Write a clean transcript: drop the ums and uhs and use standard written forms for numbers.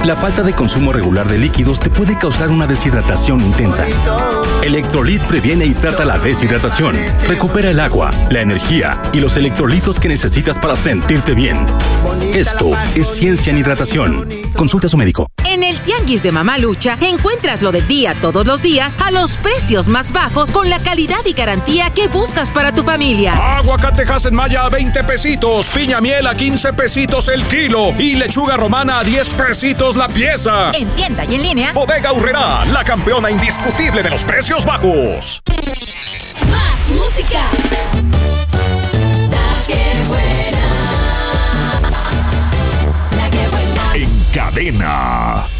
La falta de consumo regular de líquidos te puede causar una deshidratación intensa. Electrolit previene y trata la deshidratación. Recupera el agua, la energía y los electrolitos que necesitas para sentirte bien. Esto es ciencia en hidratación. Consulta a su médico. En el Tianguis de Mamalucha encuentras lo del día todos los días a los precios más bajos con la calidad y garantía que buscas para tu familia. Aguacatejas en Maya a 20 pesitos, piña miel a 15 pesitos el kilo y lechuga romana a 10 pesitos la pieza. En tienda y en línea. Bodega Aurrerá, la campeona indiscutible de los precios bajos. Más música. La que buena. La que buena. En cadena.